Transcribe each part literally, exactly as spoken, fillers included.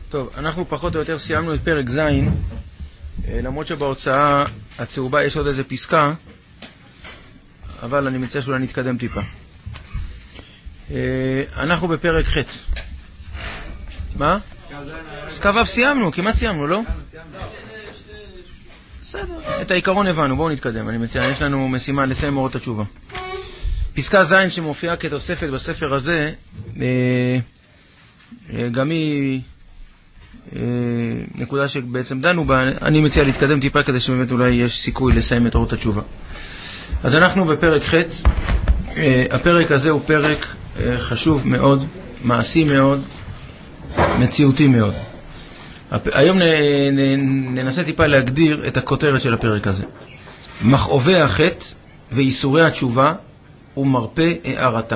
טוב, אנחנו פחות או יותר סיימנו את פרק ז', למרות שבהוצאה הצהובה יש עוד איזה פסקה, אבל אני מציע שאולי נתקדם טיפה. אנחנו בפרק ח'. מה? פסקה ו' סיימנו, כמעט סיימנו, לא? בסדר, את העיקרון הבנו, בואו נתקדם. אני מציע, יש לנו משימה לסיים אורות התשובה. פסקה ז' שמופיעה כתוספת בספר הזה, גם היא נקודה שבעצם דנו בה. אני מציע להתקדם טיפה כדי שבאמת אולי יש סיכוי לסיים את אורות התשובה. אז אנחנו בפרק ח'. הפרק הזה הוא פרק חשוב מאוד, מעשי מאוד, מציאותי מאוד. היום ננסה טיפה להגדיר את הכותרת של הפרק הזה. מכאובי החטא ואיסורי התשובה ומרפא הערתה.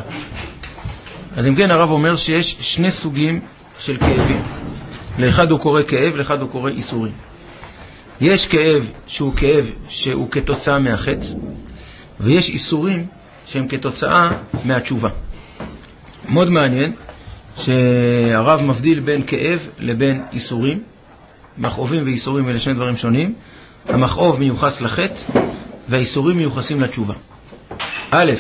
אז אם כן, הרב אומר שיש שני סוגים של כאבים. לאחד הוא קורא כאב, לאחד הוא קורא איסורים. יש כאב שהוא כאב שהוא כתוצאה מהחטא, ויש איסורים שהם כתוצאה מהתשובה. מאוד מעניין שהרב מבדיל בין כאב לבין איסורים. מכאובים ואיסורים אלה שני דברים שונים. המכאוב מיוחס לחטא והאיסורים מיוחסים לתשובה. א',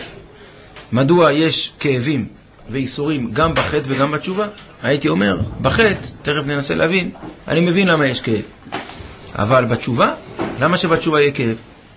מדוע יש כאבים ואיסורים גם בחטא וגם בתשובה? הייתי אומר, בחטא, תכף ננסה להבין, אני מבין למה יש כאב. אבל בתשובה, למה שבתשובה יהיה כאב?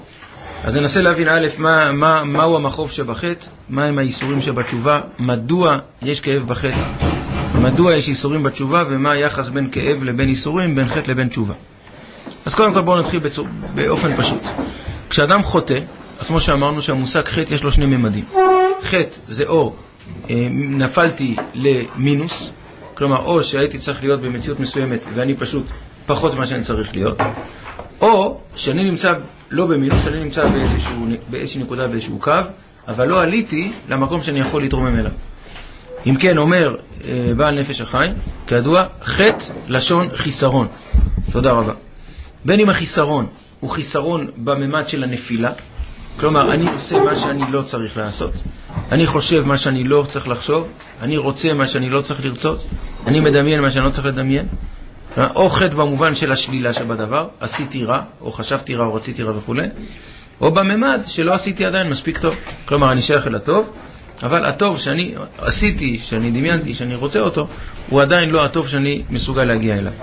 אז ננסה להבין א', מה, מה, מהו המכאוב שבחטא, מה הם האיסורים שבתשובה, מדוע יש כאב בחטא, מדוע יש איסורים בתשובה, ומה היחס בין כאב לבין איסורים, בין חטא לבין תשובה. אז קודם כל בואו נתחיל בצור, באופן פשוט. כשאדם חוטא, אז כמו שאמרנו שהמושג חטא יש לו שני ממדים. חטא זה או אה, נפלתי למינוס, כלומר או שהייתי צריך להיות במציאות מסוימת ואני פשוט פחות ממה שאני צריך להיות, או שאני נמצא לא במינוס, אני נמצא באיזשהו, באיזושהי נקודה, באיזשהו קו, אבל לא עליתי למקום שאני יכול להתרומם אליו. אם כן, אומר אה, בעל נפש החיים, כידוע, חטא לשון חיסרון. תודה רבה. בין אם החיסרון הוא חיסרון בממד של הנפילה, כלומר, אני עושה מה שאני לא צריך לעשות, אני חושב מה שאני לא צריך לחשוב, אני רוצה מה שאני לא צריך לרצות, אני מדמיין מה שאני לא צריך לדמיין, או חטא במובן של השלילה שבדבר, עשיתי רע, או חשבתי רע, או רציתי רע וכו', או בממד שלא עשיתי עדיין מספיק טוב. כלומר, אני שייך אל הטוב, אבל הטוב שאני עשיתי, שאני דמיינתי, שאני רוצה אותו, הוא עדיין לא הטוב שאני מסוגל להגיע אליו.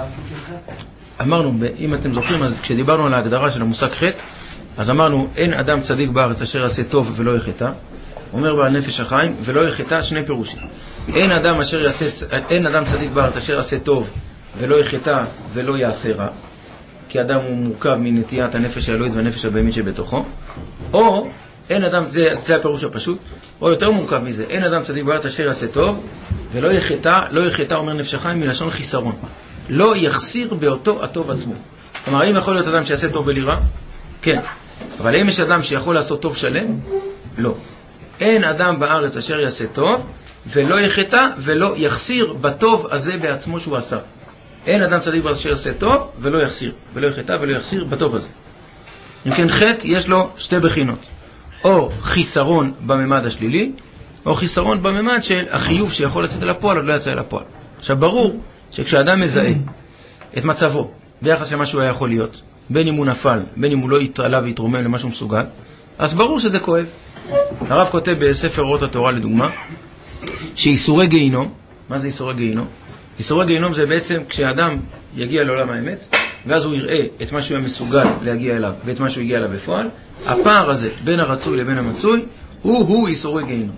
אמרנו, אם אתם זוכרים, אז כשדיברנו על ההגדרה של המושג חטא, אז אמרנו, אין אדם צדיק בארץ אשר יעשה טוב ולא יחטא. אומר בעל נפש החיים, ולא יחטא, שני פירושים. אין אדם אשר יעשה, אין אדם צדיק בארץ אשר יעשה טוב ולא יחטא ולא יעשה רע, כי אדם הוא מורכב מנטיית הנפש האלוהית והנפש הבהמית שבתוכו. או אין אדם, זה, זה הפירוש הפשוט, או יותר מורכב מזה, אין אדם צדיק בארץ אשר יעשה טוב ולא יחטא, לא יחטא, אומר נפש החיים, מלשון חיסרון. לא יחסיר באותו הטוב עצמו. כלומר, האם יכול להיות אדם שיעשה טוב בלי רע? כן. אבל האם יש אדם שיכול לעשות טוב שלם? לא. אין אדם בארץ אשר יעשה טוב ולא יחטא ולא יחסיר בטוב הזה בעצמו שהוא עשה. אין אדם צדיק בארץ אשר יעשה טוב ולא יחסיר, ולא יחטא ולא יחסיר בטוב הזה. אם כן, חטא יש לו שתי בחינות. או חיסרון בממד השלילי, או חיסרון בממד של החיוב שיכול לצאת אל הפועל או לא יצא אל הפועל. עכשיו, ברור שכשאדם מזהה את מצבו ביחס למה שהוא היה יכול להיות, בין אם הוא נפל, בין אם הוא לא יתעלה ויתרומם למה שהוא מסוגל, אז ברור שזה כואב. הרב כותב בספר אורות התורה לדוגמה, שאיסורי גיהינום, מה זה איסורי גיהינום? איסורי גיהינום זה בעצם כשאדם יגיע לעולם האמת, ואז הוא יראה את מה שהוא מסוגל להגיע אליו, ואת מה שהוא הגיע אליו בפועל, הפער הזה בין הרצוי לבין המצוי, הוא-הוא איסורי גיהינום.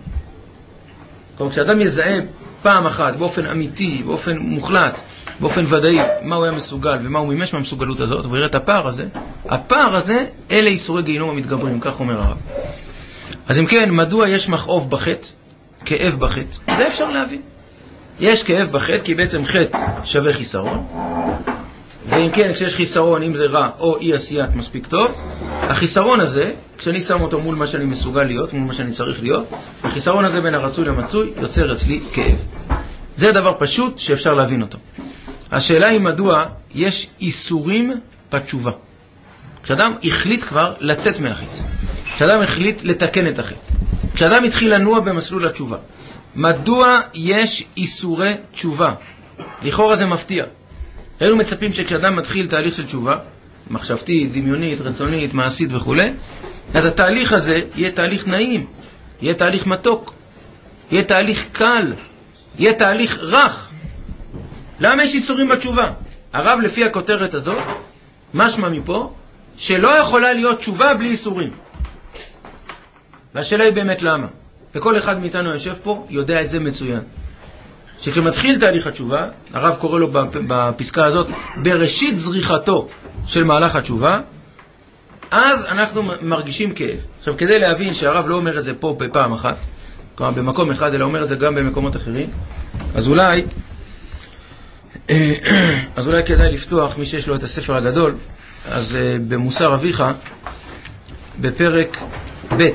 כלומר, כשאדם יזהה פעם אחת, באופן אמיתי, באופן מוחלט, באופן ודאי, מה הוא היה מסוגל ומה הוא מימש מהמסוגלות הזאת, והוא יראה את הפער הזה, הפער הזה, אלה איסורי גיהינום המתגברים, כך אומר הרב. אז אם כן, מדוע יש מכאוב בחטא, כאב בחטא? זה אפשר להבין. יש כאב בחטא, כי בעצם חטא שווה חיסרון, ואם כן, כשיש חיסרון, אם זה רע או אי עשיית מספיק טוב, החיסרון הזה, כשאני שם אותו מול מה שאני מסוגל להיות, מול מה שאני צריך להיות, החיסרון הזה בין הרצוי למצוי יוצר אצלי כאב. זה דבר פשוט שאפשר להבין אותו. השאלה היא מדוע יש איסורים בתשובה. כשאדם החליט כבר לצאת מהחטא, כשאדם החליט לתקן את החטא, כשאדם התחיל לנוע במסלול התשובה, מדוע יש איסורי תשובה? לכאורה זה מפתיע. היינו מצפים שכשאדם מתחיל תהליך של תשובה, מחשבתית, דמיונית, רצונית, מעשית וכו', אז התהליך הזה יהיה תהליך נעים, יהיה תהליך מתוק, יהיה תהליך קל, יהיה תהליך רך. למה יש איסורים בתשובה? הרב לפי הכותרת הזאת, משמע מפה, שלא יכולה להיות תשובה בלי איסורים. והשאלה היא באמת למה. וכל אחד מאיתנו יושב פה יודע את זה מצוין. שכשמתחיל תהליך התשובה, הרב קורא לו בפסקה הזאת, בראשית זריחתו של מהלך התשובה, אז אנחנו מרגישים כאב. עכשיו, כדי להבין שהרב לא אומר את זה פה בפעם אחת, כלומר במקום אחד, אלא אומר את זה גם במקומות אחרים, אז אולי, אז אולי כדאי לפתוח, מי שיש לו את הספר הגדול, אז במוסר אביך, בפרק ב',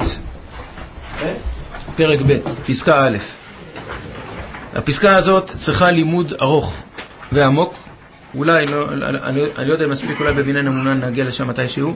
פרק ב', פסקה א'. הפסקה הזאת צריכה לימוד ארוך ועמוק. אולי, לא, אני, אני לא יודע אם מספיק, אולי בבניין אמונה נגיע לשם מתישהו.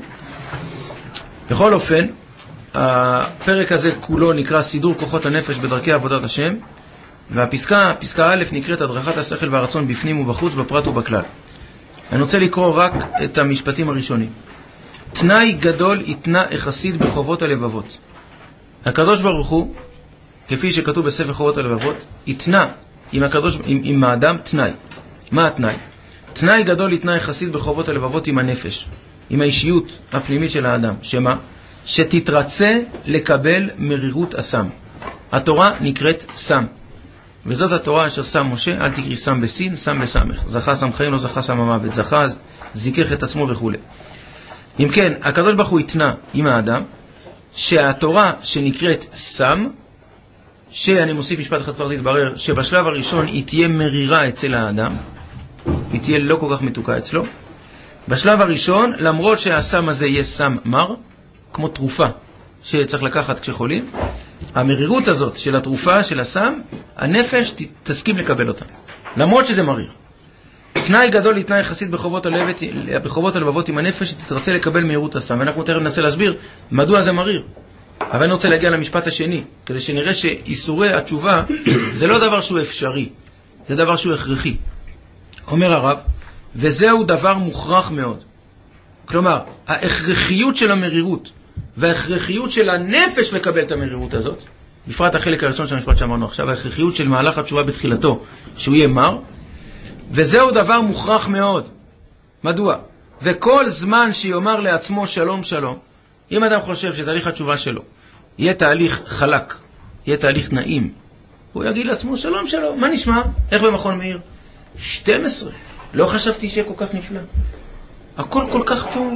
בכל אופן, הפרק הזה כולו נקרא סידור כוחות הנפש בדרכי עבודת השם, והפסקה, פסקה א', נקראת הדרכת השכל והרצון בפנים ובחוץ, בפרט ובכלל. אני רוצה לקרוא רק את המשפטים הראשונים. תנאי גדול יתנה יחסית בחובות הלבבות. הקדוש ברוך הוא, כפי שכתוב בספר חובות הלבבות, יתנה עם, הקדוש, עם, עם האדם תנאי. מה התנאי? תנאי גדול יתנה יחסית בחובות הלבבות עם הנפש, עם האישיות הפנימית של האדם. שמה? שתתרצה לקבל מרירות אסם. התורה נקראת סם. וזאת התורה אשר שם משה, אל תקריא סם בסין, סם בסמך. זכה סם חיים, לא זכה סם המוות. זכה, זיקח את עצמו וכו'. אם כן, הקדוש ברוך הוא יתנה עם האדם, שהתורה שנקראת סם, שאני מוסיף משפט אחד כבר זה יתברר, שבשלב הראשון היא תהיה מרירה אצל האדם, היא תהיה לא כל כך מתוקה אצלו. בשלב הראשון, למרות שהסם הזה יהיה סם מר, כמו תרופה שצריך לקחת כשחולים, המרירות הזאת של התרופה, של הסם, הנפש תסכים לקבל אותה, למרות שזה מריר. תנאי גדול היא תנאי יחסית בחובות הלבבות, בחובות הלבבות עם הנפש שתתרצה לקבל מהירות הסם. ואנחנו תכף ננסה להסביר מדוע זה מריר. אבל אני רוצה להגיע למשפט השני, כדי שנראה שאיסורי התשובה זה לא דבר שהוא אפשרי, זה דבר שהוא הכרחי. אומר הרב, וזהו דבר מוכרח מאוד. כלומר, ההכרחיות של המרירות וההכרחיות של הנפש לקבל את המרירות הזאת, בפרט החלק הראשון של המשפט שאמרנו עכשיו, ההכרחיות של מהלך התשובה בתחילתו, שהוא יהיה מר, וזהו דבר מוכרח מאוד. מדוע? וכל זמן שיאמר לעצמו שלום שלום, אם אדם חושב שתהליך התשובה שלו יהיה תהליך חלק, יהיה תהליך נעים, הוא יגיד לעצמו שלום שלום, מה נשמע? איך במכון מאיר? שתים עשרה. לא חשבתי שיהיה כל כך נפלא. הכל כל כך טוב.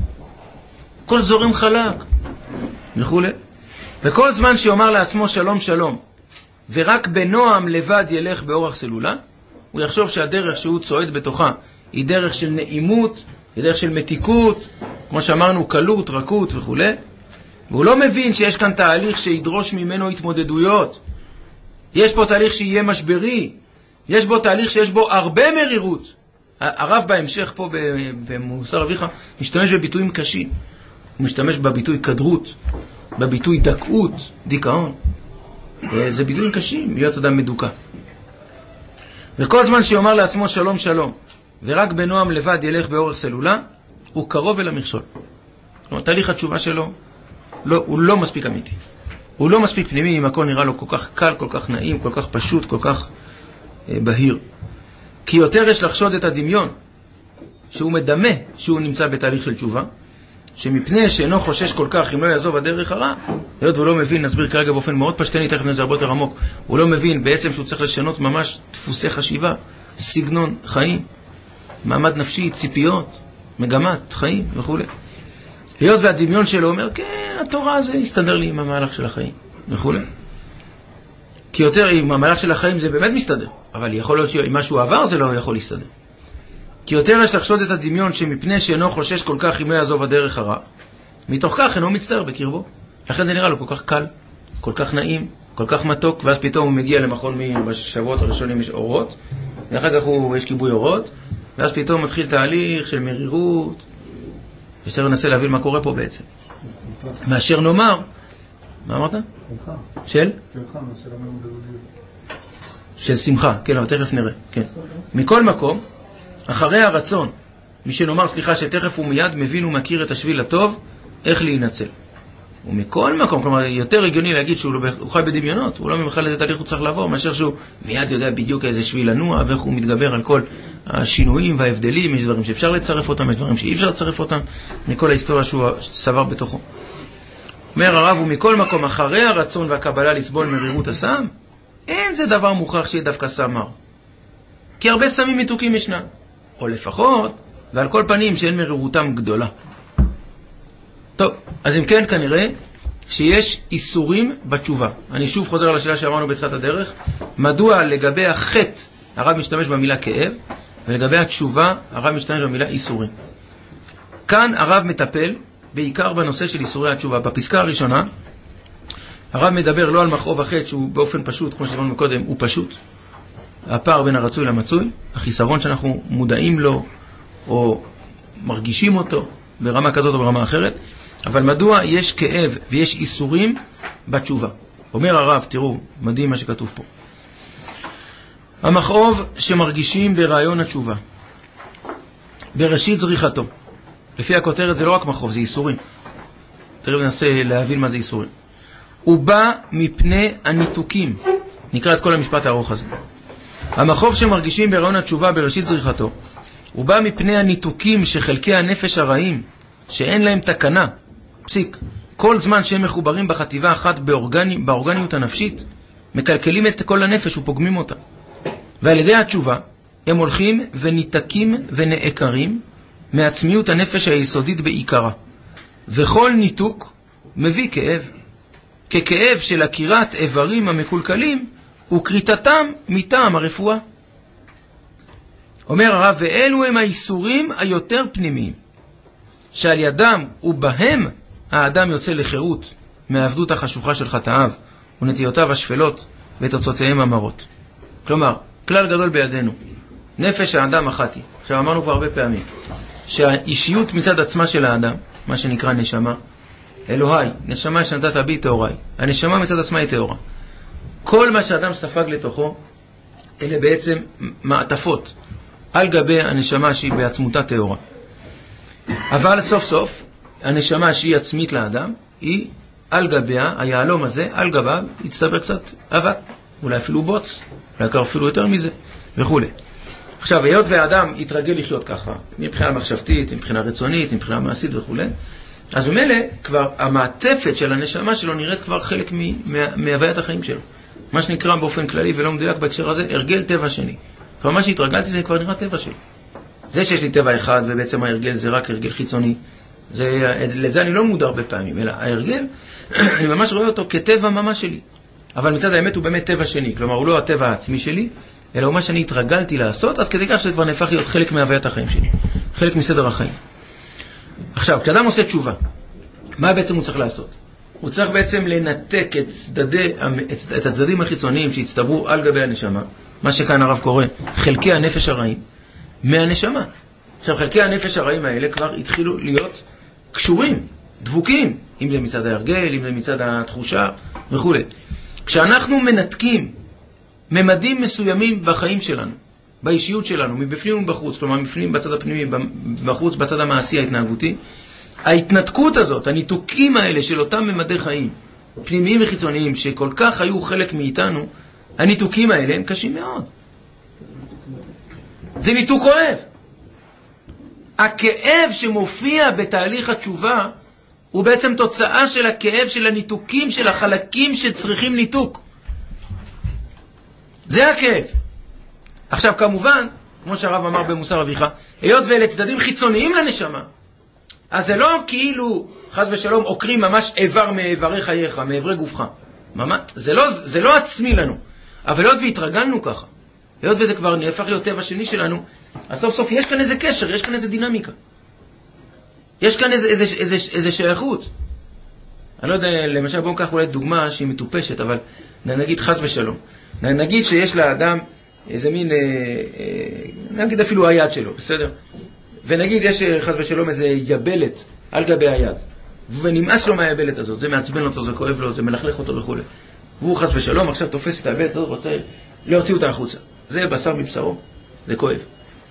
כל זורם חלק. וכו'. וכל זמן שיאמר לעצמו שלום שלום, ורק בנועם לבד ילך באורח סלולה, הוא יחשוב שהדרך שהוא צועד בתוכה היא דרך של נעימות, היא דרך של מתיקות, כמו שאמרנו, קלות, רכות וכו'. והוא לא מבין שיש כאן תהליך שידרוש ממנו התמודדויות. יש פה תהליך שיהיה משברי. יש בו תהליך שיש בו הרבה מרירות. הרב בהמשך פה במוסר אביך משתמש בביטויים קשים. הוא משתמש בביטוי כדרות, בביטוי דקות, דיכאון. זה ביטויים קשים, להיות אדם מדוכא. וכל זמן שיאמר לעצמו שלום שלום, ורק בנועם לבד ילך באורח סלולה, הוא קרוב אל המכשול. כלומר, תהליך התשובה שלו, לא, הוא לא מספיק אמיתי. הוא לא מספיק פנימי, אם הכל נראה לו כל כך קל, כל כך נעים, כל כך פשוט, כל כך אה, בהיר. כי יותר יש לחשוד את הדמיון, שהוא מדמה שהוא נמצא בתהליך של תשובה, שמפני שאינו חושש כל כך אם לא יעזוב הדרך הרע, היות והוא לא מבין, נסביר כרגע באופן מאוד פשטני, תכף נזה הרבה יותר עמוק, הוא לא מבין בעצם שהוא צריך לשנות ממש דפוסי חשיבה, סגנון חיים, מעמד נפשי, ציפיות, מגמת חיים וכו'. היות והדמיון שלו אומר, כן, התורה הזה יסתדר לי עם המהלך של החיים וכו'. כי יותר עם המהלך של החיים זה באמת מסתדר, אבל יכול להיות שאם משהו עבר זה לא יכול להסתדר. כי יותר יש לחשוד את הדמיון שמפני שאינו חושש כל כך אם לא יעזוב הדרך הרע, מתוך כך אינו מצטער בקרבו. לכן זה נראה לו כל כך קל, כל כך נעים, כל כך מתוק, ואז פתאום הוא מגיע למכון מאיר, בשבועות הראשונים יש אורות, ואחר כך הוא, יש כיבוי אורות, ואז פתאום מתחיל תהליך של מרירות, יותר ננסה להבין מה קורה פה בעצם. מאשר נאמר, מה אמרת? שמחה. של? שמחה, מאשר אמרנו בזוגיות. של שמחה, כן, אבל תכף נראה, כן. מכל מקום, אחרי הרצון, מי שנאמר סליחה שתכף הוא מיד מבין ומכיר את השביל הטוב, איך להינצל. ומכל מקום, כלומר, יותר הגיוני להגיד שהוא הוא חי בדמיונות, הוא לא ממחל איזה תהליך הוא צריך לעבור, מאשר שהוא מיד יודע בדיוק איזה שביל לנוע, ואיך הוא מתגבר על כל השינויים וההבדלים, יש דברים שאפשר לצרף אותם, יש דברים שאי אפשר לצרף אותם, מכל ההיסטוריה שהוא סבר בתוכו. אומר הרב, ומכל מקום, אחרי הרצון והקבלה לסבול מרירות הסם, אין זה דבר מוכרח שיהיה דווקא סם מר. כי הרבה סמים מתוקים ישנם, או לפחות, ועל כל פנים שאין מרירותם גדולה. טוב, אז אם כן, כנראה שיש איסורים בתשובה. אני שוב חוזר על השאלה שאמרנו בתחילת הדרך. מדוע לגבי החטא הרב משתמש במילה כאב, ולגבי התשובה הרב משתמש במילה איסורים. כאן הרב מטפל בעיקר בנושא של איסורי התשובה. בפסקה הראשונה, הרב מדבר לא על מכאוב החטא שהוא באופן פשוט, כמו שאמרנו קודם, הוא פשוט. הפער בין הרצוי למצוי, החיסרון שאנחנו מודעים לו, או מרגישים אותו, ברמה כזאת או ברמה אחרת. אבל מדוע יש כאב ויש איסורים בתשובה? אומר הרב, תראו, מדהים מה שכתוב פה. המכאוב שמרגישים ברעיון התשובה, בראשית זריחתו. לפי הכותרת זה לא רק מכאוב, זה איסורים. תראו, ננסה להבין מה זה איסורים. הוא בא מפני הניתוקים. נקרא את כל המשפט הארוך הזה. המכאוב שמרגישים ברעיון התשובה בראשית זריחתו, הוא בא מפני הניתוקים שחלקי הנפש הרעים, שאין להם תקנה, פסיק, כל זמן שהם מחוברים בחטיבה אחת באורגני, באורגניות הנפשית, מקלקלים את כל הנפש ופוגמים אותה. ועל ידי התשובה, הם הולכים וניתקים ונעקרים מעצמיות הנפש היסודית בעיקרה. וכל ניתוק מביא כאב. ככאב של הכירת איברים המקולקלים, וקריטתם מטעם הרפואה. אומר הרב, ואלו הם האיסורים היותר פנימיים, שעל ידם ובהם האדם יוצא לחירות מהעבדות החשוכה של חטאיו ונטיותיו השפלות ותוצאותיהם המרות. כלומר, כלל גדול בידינו, נפש האדם החטא. עכשיו אמרנו כבר הרבה פעמים, שהאישיות מצד עצמה של האדם, מה שנקרא נשמה, אלוהי, נשמה שנתת בי תאורי, הנשמה מצד עצמה היא תאורה. כל מה שהאדם ספג לתוכו, אלה בעצם מעטפות על גבי הנשמה שהיא בעצמותה תאורה. אבל סוף סוף, הנשמה שהיא עצמית לאדם, היא על גביה, היעלום הזה, על גביו, יצטבר קצת אבק, אולי אפילו בוץ, אולי אפילו יותר מזה, וכו'. עכשיו, היות והאדם יתרגל לחיות ככה, מבחינה מחשבתית, מבחינה רצונית, מבחינה מעשית וכו', אז במילא, כבר המעטפת של הנשמה שלו נראית כבר חלק מהוויית החיים שלו. מה שנקרא באופן כללי ולא מדויק בהקשר הזה, הרגל טבע שני. כבר מה שהתרגלתי זה כבר נראה טבע שלי. זה שיש לי טבע אחד ובעצם ההרגל זה רק הרגל חיצוני, זה, לזה אני לא מודע הרבה פעמים, אלא ההרגל, אני ממש רואה אותו כטבע ממש שלי. אבל מצד האמת הוא באמת טבע שני, כלומר הוא לא הטבע העצמי שלי, אלא הוא מה שאני התרגלתי לעשות, עד כדי כך שזה כבר נהפך להיות חלק מהוויית החיים שלי, חלק מסדר החיים. עכשיו, כשאדם עושה תשובה, מה בעצם הוא צריך לעשות? הוא צריך בעצם לנתק את, צדדי, את הצדדים החיצוניים שהצטברו על גבי הנשמה, מה שכאן הרב קורא חלקי הנפש הרעים, מהנשמה. עכשיו, חלקי הנפש הרעים האלה כבר התחילו להיות קשורים, דבוקים, אם זה מצד ההרגל, אם זה מצד התחושה וכו'. כשאנחנו מנתקים ממדים מסוימים בחיים שלנו, באישיות שלנו, מבפנים ובחוץ, כלומר מבפנים בצד הפנימי, בחוץ בצד המעשי ההתנהגותי, ההתנתקות הזאת, הניתוקים האלה של אותם ממדי חיים, פנימיים וחיצוניים, שכל כך היו חלק מאיתנו, הניתוקים האלה הם קשים מאוד. זה ניתוק כואב. הכאב שמופיע בתהליך התשובה, הוא בעצם תוצאה של הכאב של הניתוקים, של החלקים שצריכים ניתוק. זה הכאב. עכשיו כמובן, כמו שהרב אמר במוסר אביך, היות ואלה צדדים חיצוניים לנשמה, אז זה לא כאילו, חס ושלום, עוקרים ממש איבר מאיברי חייך, מאיברי גופך. ממש, זה לא, זה לא עצמי לנו. אבל היות והתרגלנו ככה, היות וזה כבר נהפך להיות טבע שני שלנו, אז סוף סוף יש כאן איזה קשר, יש כאן איזה דינמיקה. יש כאן איזה, איזה, איזה, איזה שייכות. אני לא יודע, למשל בואו ניקח אולי דוגמה שהיא מטופשת, אבל נגיד חס ושלום. נגיד שיש לאדם איזה מין, נגיד אפילו היד שלו, בסדר? ונגיד יש חס ושלום איזה יבלת על גבי היד, ונמאס לו מהיבלת הזאת, זה מעצבן אותו, זה כואב לו, זה מלכלך אותו וכו'. והוא חס ושלום עכשיו תופס את היבלת הזאת, רוצה להוציא אותה החוצה. זה בשר מבשרו, זה כואב.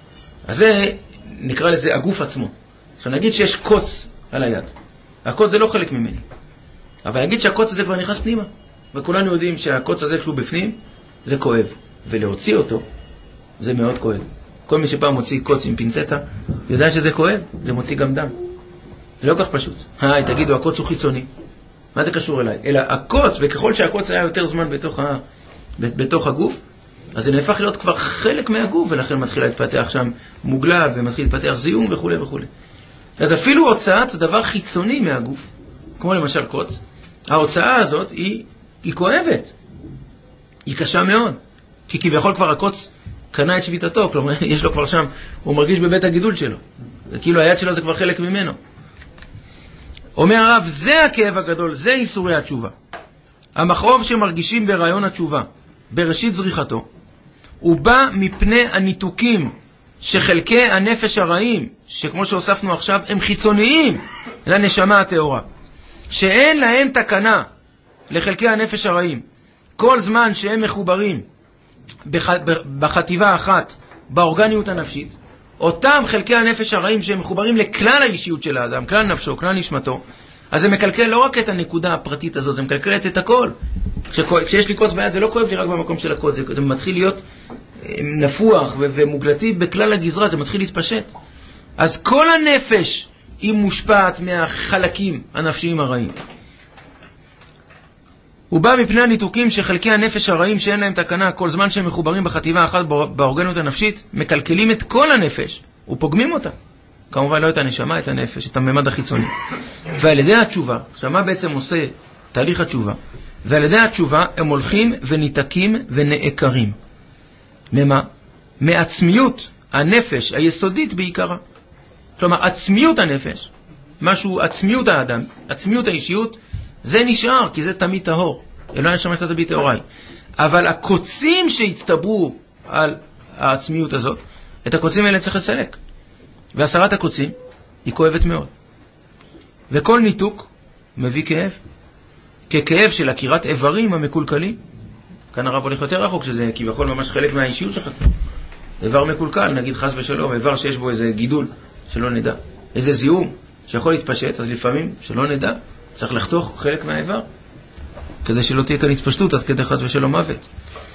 אז זה, נקרא לזה הגוף עצמו. עכשיו נגיד שיש קוץ על היד. הקוץ זה לא חלק ממני. אבל נגיד שהקוץ הזה כבר נכנס פנימה. וכולנו יודעים שהקוץ הזה כשהוא בפנים, זה כואב. ולהוציא אותו, זה מאוד כואב. כל מי שפעם מוציא קוץ עם פינצטה, יודע שזה כואב, זה מוציא גם דם. זה לא כך פשוט. היי, תגידו, הקוץ הוא חיצוני. מה זה קשור אליי? אלא הקוץ, וככל שהקוץ היה יותר זמן בתוך, ה... בתוך הגוף, אז זה נהפך להיות כבר חלק מהגוף, ולכן מתחיל להתפתח שם מוגלה, ומתחיל להתפתח זיהום וכו' וכו'. אז אפילו הוצאת דבר חיצוני מהגוף, כמו למשל קוץ, ההוצאה הזאת היא, היא כואבת. היא קשה מאוד. כי כביכול כבר הקוץ קנה את שביטתו, כלומר, יש לו כבר שם, הוא מרגיש בבית הגידול שלו. כאילו היד שלו זה כבר חלק ממנו. אומר הרב, זה הכאב הגדול, זה איסורי התשובה. המכאוב שמרגישים ברעיון התשובה, בראשית זריחתו, הוא בא מפני הניתוקים שחלקי הנפש הרעים, שכמו שהוספנו עכשיו, הם חיצוניים לנשמה הטהורה, שאין להם תקנה לחלקי הנפש הרעים, כל זמן שהם מחוברים בח... בחטיבה האחת, באורגניות הנפשית, אותם חלקי הנפש הרעים שהם מחוברים לכלל האישיות של האדם, כלל נפשו, כלל נשמתו, אז זה מקלקל לא רק את הנקודה הפרטית הזאת, זה מקלקל את הכל. כש... כשיש לי קוץ ביד, זה לא כואב לי רק במקום של הקוץ, זה, זה מתחיל להיות נפוח ו... ומוגלתי בכלל הגזרה, זה מתחיל להתפשט. אז כל הנפש היא מושפעת מהחלקים הנפשיים הרעים. הוא בא מפני הניתוקים שחלקי הנפש הרעים שאין להם תקנה, כל זמן שהם מחוברים בחטיבה אחת באורגנות הנפשית, מקלקלים את כל הנפש ופוגמים אותה. כמובן לא את הנשמה, את הנפש, את הממד החיצוני. ועל ידי התשובה, עכשיו מה בעצם עושה תהליך התשובה? ועל ידי התשובה הם הולכים וניתקים ונעקרים. ממה? מעצמיות הנפש היסודית בעיקרה. כלומר, עצמיות הנפש, משהו, עצמיות האדם, עצמיות האישיות, זה נשאר, כי זה תמיד טהור. אלוהים נשמה שאתה תמיד טהורי. אבל הקוצים שהצטברו על העצמיות הזאת, את הקוצים האלה צריך לסלק. והסרת הקוצים היא כואבת מאוד. וכל ניתוק מביא כאב. ככאב של עקירת איברים המקולקלים. כאן הרב הולך יותר רחוק, שזה כביכול ממש חלק מהאישיות שלך. איבר מקולקל, נגיד חס ושלום, איבר שיש בו איזה גידול, שלא נדע. איזה זיהום שיכול להתפשט, אז לפעמים, שלא נדע, צריך לחתוך חלק מהאיבר, כדי שלא תהיה כאן התפשטות עד כדי חס ושלום מוות.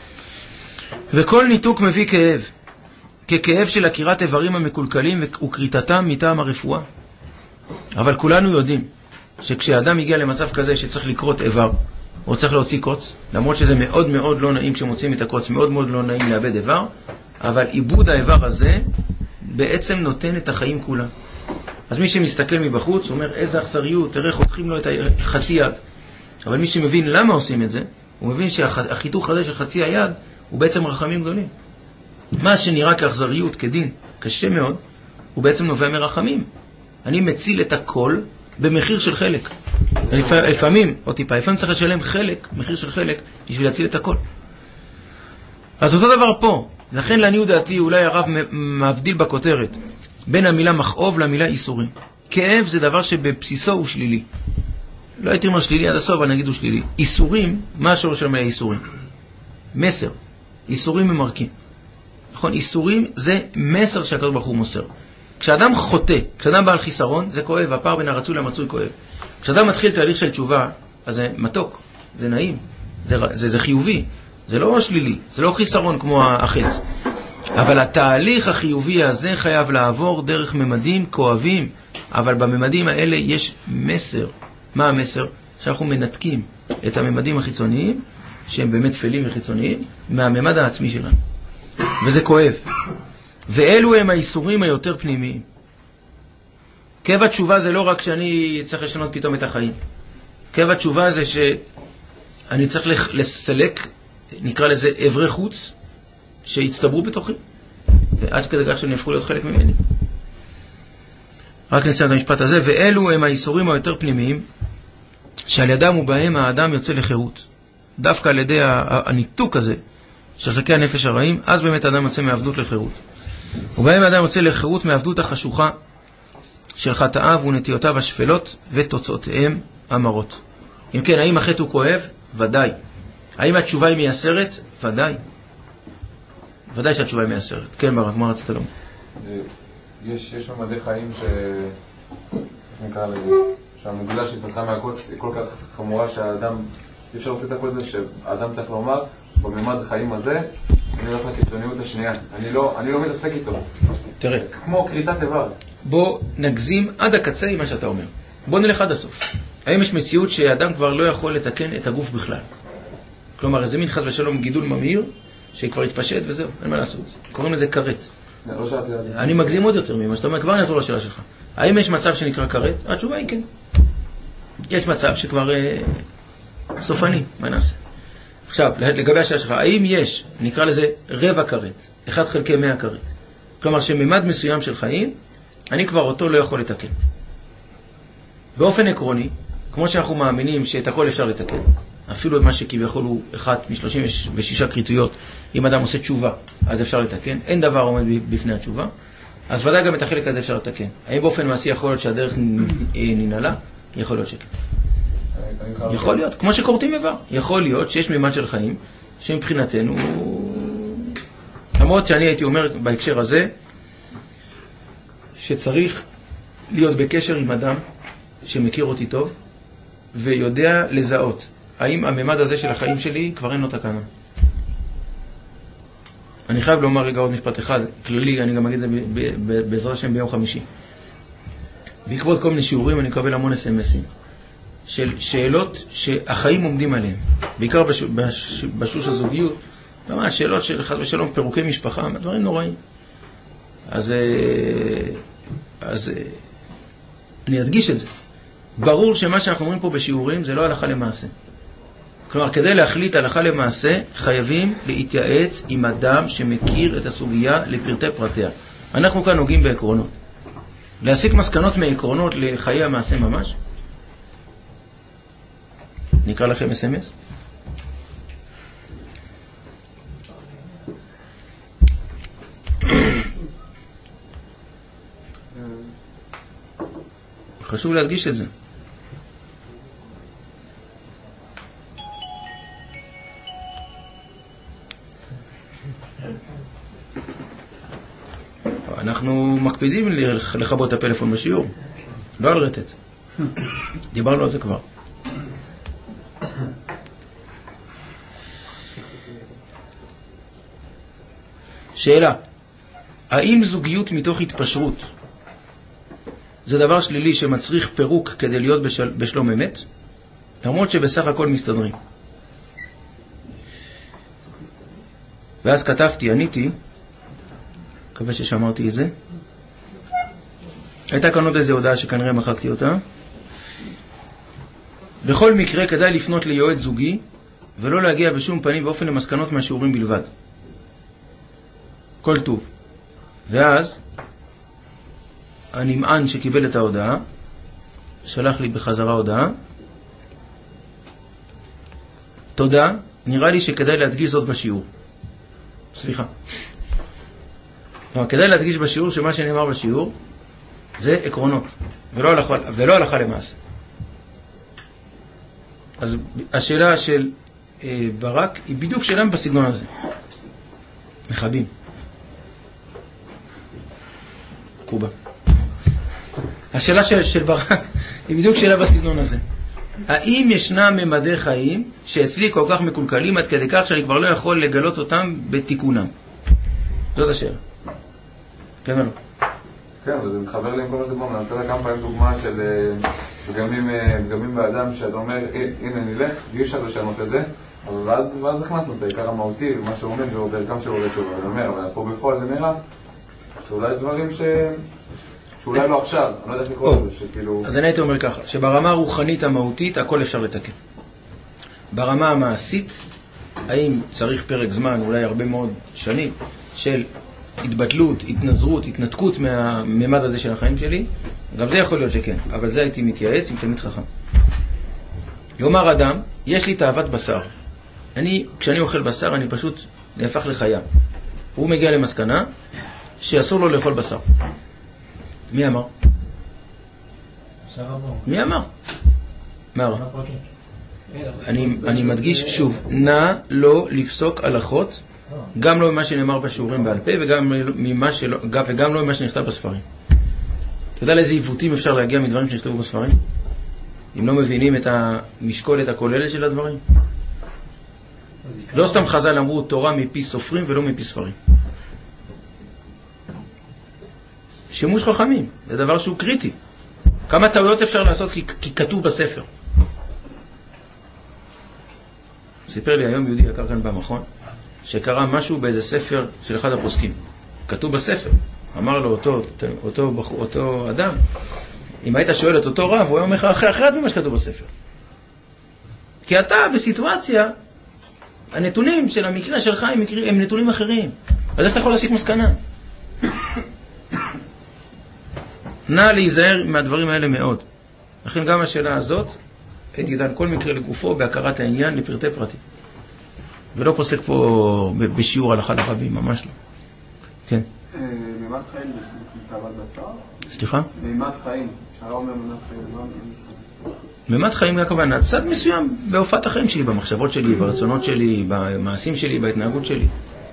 וכל ניתוק מביא כאב, ככאב של עקירת איברים המקולקלים וקריטתם מטעם הרפואה. אבל כולנו יודעים שכשאדם הגיע למצב כזה שצריך לקרות איבר, או צריך להוציא קוץ, למרות שזה מאוד מאוד לא נעים כשמוצאים את הקוץ, מאוד מאוד לא נעים לאבד איבר, אבל עיבוד האיבר הזה בעצם נותן את החיים כולם. אז מי שמסתכל מבחוץ, הוא אומר, איזה אכזריות, תראה, חותכים לו את חצי יד. אבל מי שמבין למה עושים את זה, הוא מבין שהחיתוך הזה של חצי היד, הוא בעצם רחמים גדולים. מה שנראה כאכזריות, כדין, קשה מאוד, הוא בעצם נובע מרחמים. אני מציל את הכל במחיר של חלק. לפעמים, או טיפה, לפעמים צריך לשלם חלק, מחיר של חלק, בשביל להציל את הכל. אז אותו דבר פה. לכן לעניות דעתי, אולי הרב מבדיל בכותרת, בין המילה מכאוב למילה איסורים. כאב זה דבר שבבסיסו הוא שלילי. לא הייתי אומר שלילי עד הסוף, אבל נגיד הוא שלילי. איסורים, מה השורש של המילה איסורים? מסר. איסורים ממרקים. נכון? איסורים זה מסר שהקדוש ברוך הוא מוסר. כשאדם חוטא, כשאדם בעל חיסרון, זה כואב, הפער בין הרצוי למצוי כואב. כשאדם מתחיל תהליך של תשובה, אז זה מתוק, זה נעים, זה, זה, זה חיובי, זה לא שלילי, זה לא חיסרון כמו החץ. אבל התהליך החיובי הזה חייב לעבור דרך ממדים כואבים, אבל בממדים האלה יש מסר. מה המסר? שאנחנו מנתקים את הממדים החיצוניים, שהם באמת תפלים וחיצוניים, מהממד העצמי שלנו. וזה כואב. ואלו הם האיסורים היותר פנימיים. כאב התשובה זה לא רק שאני צריך לשנות פתאום את החיים. כאב התשובה זה שאני צריך לסלק, נקרא לזה עברי חוץ, שהצטברו בתוכי. עד כדי כך שהם נהפכו להיות חלק ממני. רק נסיים את המשפט הזה. ואלו הם האיסורים היותר פנימיים, שעל ידם ובהם האדם יוצא לחירות. דווקא על ידי הניתוק הזה, של חלקי הנפש הרעים, אז באמת האדם יוצא מעבדות לחירות. ובהם האדם יוצא לחירות מעבדות החשוכה, של חטאיו ונטיותיו השפלות ותוצאותיהם המרות. אם כן, האם החטא הוא כואב? ודאי. האם התשובה היא מייסרת? ודאי. ודאי שהתשובה היא מייסרת. כן, ברק, מה רצית לומר? יש, יש ממדי חיים ש... איך נקרא לזה? שהמוגלה שהתפתחה מהקוץ היא כל כך חמורה שהאדם, אי אפשר להוציא את הכל הזה שהאדם צריך לומר, בממד חיים הזה, אני הולך לקיצוניות השנייה. אני לא, אני לא מתעסק איתו. תראה. כמו קריטת איבר. בוא נגזים עד הקצה עם מה שאתה אומר. בוא נלך עד הסוף. האם יש מציאות שהאדם כבר לא יכול לתקן את הגוף בכלל? כלומר, איזה מין חד ושלום גידול ממהיר, שכבר התפשט וזהו, אין מה לעשות. קוראים לזה קרט. אני מגזים עוד יותר ממה שאתה אומר, כבר נעזור לשאלה שלך. האם יש מצב שנקרא קרט? התשובה היא כן. יש מצב שכבר אה, סופני, מה נעשה? עכשיו, לגבי השאלה שלך, האם יש, נקרא לזה רבע קרט, אחד חלקי מאה קרט? כלומר, שממד מסוים של חיים, אני כבר אותו לא יכול לתקן. באופן עקרוני, כמו שאנחנו מאמינים שאת הכל אפשר לתקן, אפילו מה שכביכול הוא אחת משלושים ושישה קריטויות, אם אדם עושה תשובה, אז אפשר לתקן. אין דבר עומד בפני התשובה. אז ודאי גם את החלק הזה אפשר לתקן. האם באופן מעשי יכול להיות שהדרך ננעלה? יכול להיות שכן. יכול להיות, כמו שקורטים איבר. יכול להיות שיש מימד של חיים, שמבחינתנו, למרות שאני הייתי אומר בהקשר הזה, שצריך להיות בקשר עם אדם שמכיר אותי טוב, ויודע לזהות. האם הממד הזה של החיים שלי כבר אין לו תקנה? אני חייב לומר רגע עוד משפט אחד, כללי, אני גם אגיד את זה בעזרת השם ביום חמישי. בעקבות כל מיני שיעורים אני מקבל המון אס אם אסים של שאלות שהחיים עומדים עליהם, בעיקר בש, בש, בשוש הזוגיות, ממש שאלות של חד ושלום, פירוקי משפחה, דברים נוראים. אז, אז אני אדגיש את זה. ברור שמה שאנחנו אומרים פה בשיעורים זה לא הלכה למעשה. כלומר, כדי להחליט הלכה למעשה, חייבים להתייעץ עם אדם שמכיר את הסוגיה לפרטי פרטיה. אנחנו כאן נוגעים בעקרונות. להסיק מסקנות מעקרונות לחיי המעשה ממש. נקרא לכם אס אם אס. חשוב להדגיש את זה. אנחנו מקפידים לחבות את הפלאפון בשיעור, לא על רטט. דיברנו על זה כבר. שאלה, האם זוגיות מתוך התפשרות זה דבר שלילי שמצריך פירוק כדי להיות בשל... בשלום אמת? למרות שבסך הכל מסתדרים. ואז כתבתי, עניתי, מקווה ששמרתי את זה. הייתה כאן עוד איזו הודעה שכנראה מחקתי אותה. בכל מקרה כדאי לפנות ליועץ זוגי ולא להגיע בשום פנים ואופן למסקנות מהשיעורים בלבד. כל טוב. ואז הנמען שקיבל את ההודעה שלח לי בחזרה הודעה. תודה, נראה לי שכדאי להדגיש זאת בשיעור. סליחה. כדאי להדגיש בשיעור שמה שנאמר בשיעור זה עקרונות ולא הלכה, ולא הלכה למעשה. אז השאלה של אה, ברק היא בדיוק שאלה בסגנון הזה. מחבים. קובה. השאלה של, של ברק היא בדיוק שאלה בסגנון הזה. האם ישנם ממדי חיים שאצלי כל כך מקולקלים עד כדי כך שאני כבר לא יכול לגלות אותם בתיקונם? זאת השאלה. כן ולא? כן, וזה מתחבר לי עם כל מה שדבר. אני נותן כמה פעמים דוגמה של פגמים באדם שאתה אומר, הנה נלך, אי אפשר לשנות את זה, אבל ואז, ואז הכנסנו את העיקר המהותי, מה שהוא אומר, ובערכם שהוא עולה תשובה. אני אומר, אבל פה בפועל זה נראה שאולי יש דברים ש... שאולי לא עכשיו, אני לא יודע איך לקרוא את זה, שכאילו... אז אני הייתי אומר ככה, שברמה הרוחנית המהותית הכל אפשר לתקן. ברמה המעשית, האם צריך פרק זמן, אולי הרבה מאוד שנים, של התבטלות, התנזרות, התנתקות מהממד הזה של החיים שלי, גם זה יכול להיות שכן, אבל זה הייתי מתייעץ עם תלמיד חכם. יאמר אדם, יש לי תאוות בשר. אני, כשאני אוכל בשר, אני פשוט נהפך לחיה. הוא מגיע למסקנה שאסור לו לאכול בשר. מי אמר? מי אמר? מה אמר? אני, אני מדגיש שוב, נא לא לפסוק הלכות גם לא ממה שנאמר בשיעורים בעל פה, וגם, ממה שלא, וגם לא ממה שנכתב בספרים. אתה יודע לאיזה עיוותים אפשר להגיע מדברים שנכתבו בספרים? אם לא מבינים את המשקולת הכוללת של הדברים. לא סתם חז"ל אמרו תורה מפי סופרים ולא מפי ספרים. שימוש חכמים, זה דבר שהוא קריטי. כמה טעויות אפשר לעשות כי, כי כתוב בספר. סיפר לי היום יהודי יקר כאן במכון, שקרא משהו באיזה ספר של אחד הפוסקים. כתוב בספר. אמר לו אותו, אותו, אותו, אותו אדם, אם היית שואל את אותו רב, הוא היה אומר לך אחרי אחרת ממה שכתוב בספר. כי אתה בסיטואציה, הנתונים של המקרה שלך הם, מקרה, הם נתונים אחרים. אז איך אתה יכול להסיק מסקנה? נא להיזהר מהדברים האלה מאוד. לכן גם השאלה הזאת, הייתי דן כל מקרה לגופו בהכרת העניין לפרטי פרטי. ולא פוסק פה בשיעור הלכה לרבים, ממש לא. כן. מימד חיים זה תאוות בשר? סליחה? מימד חיים. שהרב אומר מימד חיים. מימד חיים זה הכוונה, צד מסוים בהופעת החיים שלי, במחשבות שלי, ברצונות שלי, במעשים שלי, בהתנהגות שלי.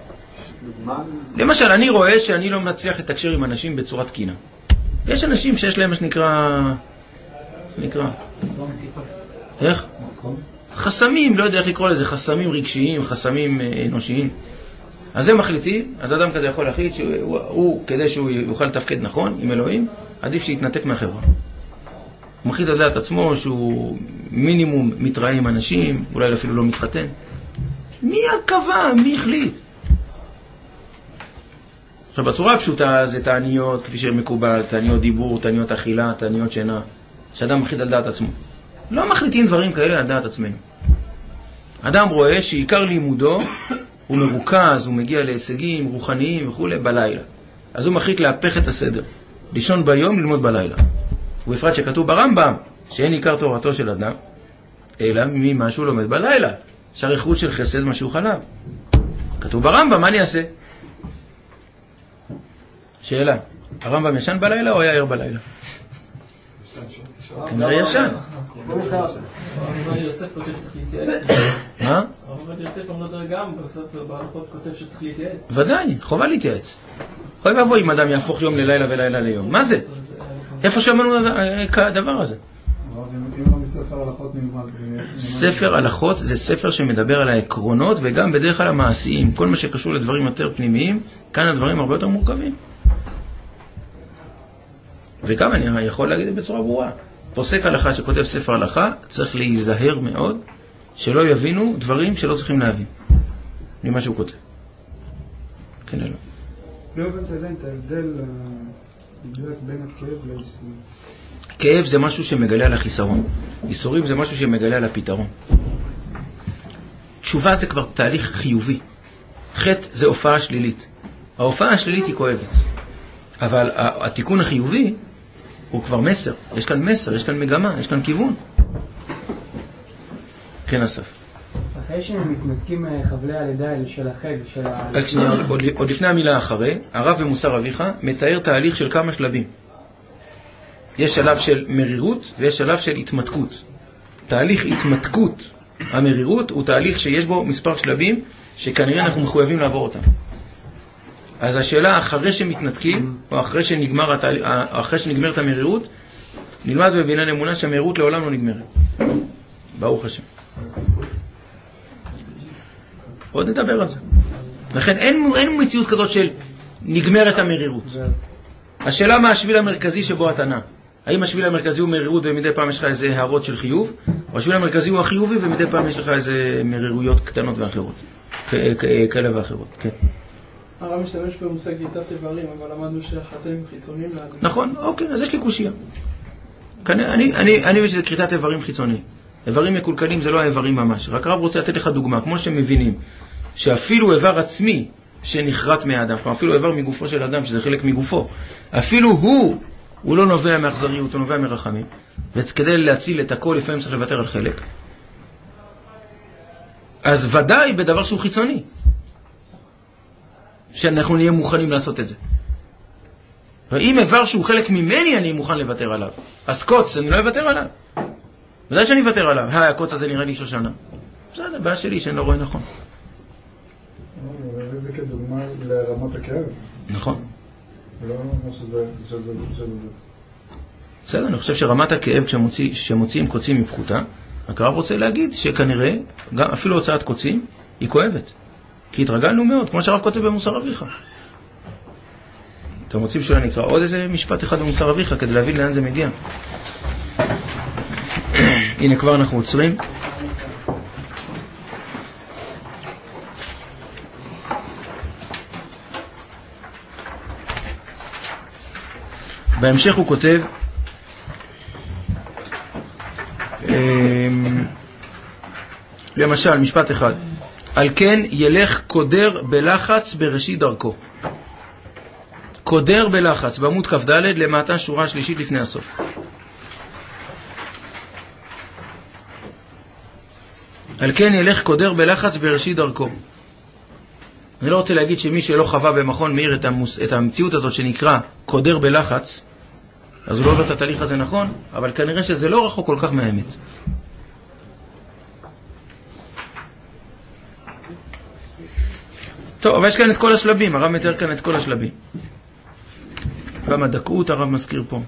למשל, אני רואה שאני לא מצליח לתקשר עם אנשים בצורה תקינה. יש אנשים שיש להם מה שנקרא... שנקרא... איך? חסמים, לא יודע איך לקרוא לזה, חסמים רגשיים, חסמים אנושיים. אז הם מחליטים, אז אדם כזה יכול להחליט שהוא, הוא, כדי שהוא יוכל לתפקד נכון עם אלוהים, עדיף שיתנתק מהחברה. הוא מחליט לדעת עצמו שהוא מינימום מתראה עם אנשים, אולי אפילו לא מתחתן. מי הקבע? מי החליט? עכשיו, בצורה הפשוטה זה תעניות, כפי שמקובל, תעניות דיבור, תעניות אכילה, תעניות שינה, שאדם מחליט על דעת עצמו. לא מחליטים דברים כאלה על דעת עצמנו. אדם רואה שעיקר לימודו הוא מרוכז, הוא מגיע להישגים רוחניים וכו' בלילה. אז הוא מחליט להפך את הסדר. לישון ביום, ללמוד בלילה. ובפרט שכתוב ברמב"ם שאין עיקר תורתו של אדם, אלא ממה שהוא לומד בלילה. שהריחות של חסד משהו חלב. כתוב ברמב"ם, מה אני אעשה? שאלה, הרמב"ם ישן בלילה או היה ער בלילה? כנראה ישן. הרב יוסף כותב שצריך להתייעץ. מה? הרב יוסף אומר גם, בסוף בהלכות כותב שצריך להתייעץ. ודאי, חובה להתייעץ. אוי ואבוי אם אדם יהפוך יום ללילה ולילה ליום. מה זה? איפה שמענו הדבר הזה? ספר הלכות זה ספר שמדבר על העקרונות וגם בדרך כלל המעשיים. כל מה שקשור לדברים יותר פנימיים, כאן הדברים הרבה יותר מורכבים. וגם אני יכול להגיד את זה בצורה ברורה. פוסק הלכה שכותב ספר הלכה צריך להיזהר מאוד שלא יבינו דברים שלא צריכים להבין ממה שהוא כותב. כן, אלא. לא הבנת עדיין את ההבדל בין הכאב לאיסורים. כאב זה משהו שמגלה על החיסרון. איסורים זה משהו שמגלה על הפתרון. תשובה זה כבר תהליך חיובי. חטא זה הופעה שלילית. ההופעה השלילית היא כואבת. אבל התיקון החיובי הוא כבר מסר. יש כאן מסר, יש כאן מגמה, יש כאן כיוון. כן, אסף. אחרי שהם מתנתקים חבלי הלידה של החג, של ה... רק שנייה, עוד לפני המילה אחרי, הרב ומוסר אביך מתאר תהליך של כמה שלבים. יש שלב של מרירות ויש שלב של התמתקות. תהליך התמתקות, המרירות, הוא תהליך שיש בו מספר שלבים שכנראה אנחנו מחויבים לעבור אותם. אז השאלה, אחרי שמתנתקים, או אחרי שנגמר התהליך, אחרי שנגמרת המרירות, נלמד בבניין אמונה שהמרירות לעולם לא נגמרת. ברוך השם. עוד נדבר על זה. לכן אין, אין מציאות כזאת של נגמרת המרירות. השאלה מה השביל המרכזי שבו אתה נע. האם השביל המרכזי הוא מרירות ומדי פעם יש לך איזה הערות של חיוב, או השביל המרכזי הוא החיובי ומדי פעם יש לך איזה מרירויות קטנות ואחרות. כאלה ואחרות, כן. הרב משתמש במושג גיטת איברים, אבל למדנו שהחטאים חיצוניים לאדם. נכון, אוקיי, אז יש לי קושיה. אני, אני, אני מבין שזה כריתת איברים חיצוני. איברים מקולקלים זה לא האיברים ממש. רק הרב רוצה לתת לך דוגמה, כמו שאתם מבינים, שאפילו איבר עצמי שנחרט מהאדם, כלומר אפילו איבר מגופו של אדם, שזה חלק מגופו, אפילו הוא, הוא לא נובע מאכזריות, הוא נובע מרחמים. וכדי להציל את הכל, לפעמים צריך לוותר על חלק. אז ודאי בדבר שהוא חיצוני. שאנחנו נהיה מוכנים לעשות את זה. ואם איבר שהוא חלק ממני, אני מוכן לוותר עליו. אז קוץ, אני לא אוותר עליו. ודאי שאני אוותר עליו. היי, הקוץ הזה נראה לי שושנה. בסדר, הבעיה שלי שאני לא רואה נכון. רמת הכאב. נכון. ולא אומר שזה זה. בסדר, אני חושב שרמת הכאב כשמוציאים קוצים מפחותה, הקרב רוצה להגיד שכנראה, גם אפילו הוצאת קוצים, היא כואבת. כי התרגלנו מאוד, כמו שהרב כותב במוסר אביך. אתם רוצים שאולי נקרא עוד איזה משפט אחד במוסר אביך, כדי להבין לאן זה מגיע. הנה כבר אנחנו עוצרים. בהמשך הוא כותב, למשל, משפט אחד, על כן ילך קודר בלחץ בראשית דרכו. קודר בלחץ, בעמוד כ"ד למטה, שורה שלישית לפני הסוף. על כן ילך קודר בלחץ בראשית דרכו. אני לא רוצה להגיד שמי שלא חווה במכון מאיר את, המוס, את המציאות הזאת שנקרא קודר בלחץ, אז הוא לא עובר את התהליך הזה נכון, אבל כנראה שזה לא רחוק כל כך מהאמת. טוב, אבל יש כאן את כל השלבים, הרב מתאר כאן את כל השלבים. גם הדקות הרב מזכיר פה.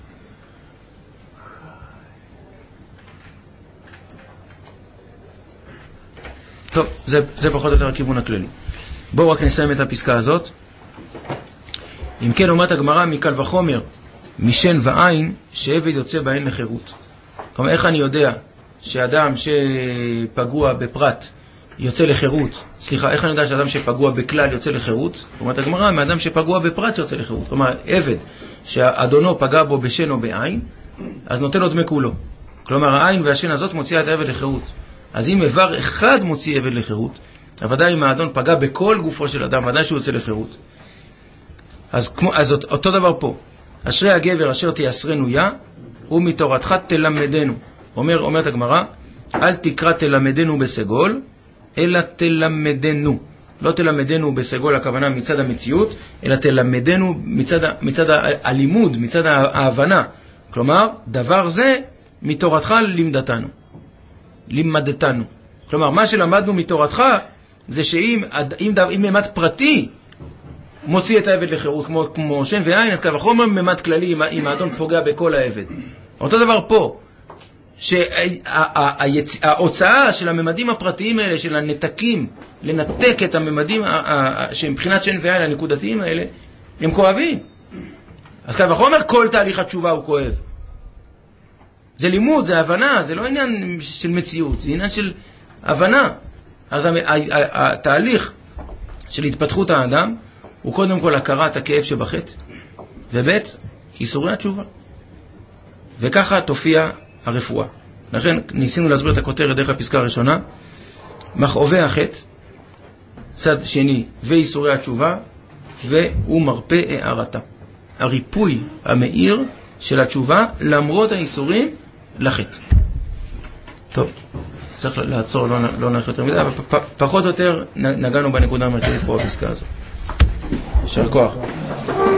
טוב, זה, זה פחות או יותר הכיוון הכללי. בואו רק נסיים את הפסקה הזאת. אם כן, אומרת הגמרא, מקל וחומר, משן ועין, שעבד יוצא בהן לחירות. כלומר, איך אני יודע שאדם שפגוע בפרט יוצא לחירות, סליחה, איך אני יודע שאדם שפגוע בכלל יוצא לחירות? אומרת הגמרא, מאדם שפגוע בפרט יוצא לחירות. כלומר, עבד שהאדונו פגע בו בשן או בעין, אז נותן לו דמי כולו. כלומר, העין והשן הזאת מוציאה את העבד לחירות. אז אם איבר אחד מוציא עבד לחירות, ודאי אם האדון פגע בכל גופו של אדם, ודאי שהוא יוצא לחירות. אז, כמו, אז אותו דבר פה. אשרי הגבר אשר תייסרנו יה, ומתורתך תלמדנו. אומר, אומרת הגמרא, אל תקרא תלמדנו בסגול, אלא תלמדנו. לא תלמדנו בסגול, הכוונה מצד המציאות, אלא תלמדנו מצד, מצד הלימוד, מצד ההבנה. כלומר, דבר זה מתורתך לימדתנו. לימדתנו. כלומר, מה שלמדנו מתורתך, זה שאם אם, אם ממד פרטי מוציא את העבד לחירות, כמו, כמו שן ועין, אז קל וחומר ממד כללי, אם האדון פוגע בכל העבד. אותו דבר פה, שההוצאה של הממדים הפרטיים האלה, של הנתקים, לנתק את הממדים שמבחינת שן ועין הנקודתיים האלה, הם כואבים. אז קל וחומר, כל תהליך התשובה הוא כואב. זה לימוד, זה הבנה, זה לא עניין של מציאות, זה עניין של הבנה. אז התהליך של התפתחות האדם הוא קודם כל הכרת הכאב שבחטא, ובית, ייסורי התשובה. וככה תופיע הרפואה. לכן ניסינו להסביר את הכותרת דרך הפסקה הראשונה, מכאובי החטא, צד שני, וייסורי התשובה, והוא מרפא הערתה. הריפוי המאיר של התשובה, למרות הייסורים, לחטא. טוב, צריך לעצור, לא, לא נלך יותר מדי, אבל פ, פחות או יותר נגענו בנקודה המרכזית פה בפסקה הזאת. יישר כוח.